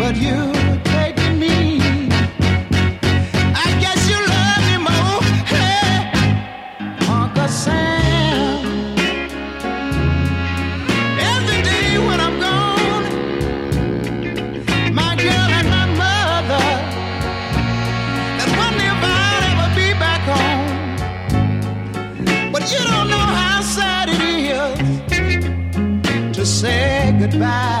but you taking me. I guess you love me more, hey, Uncle Sam. Every day when I'm gone, my girl and my mother, they wonder if I'll ever be back home. But you don't know how sad it is to say goodbye.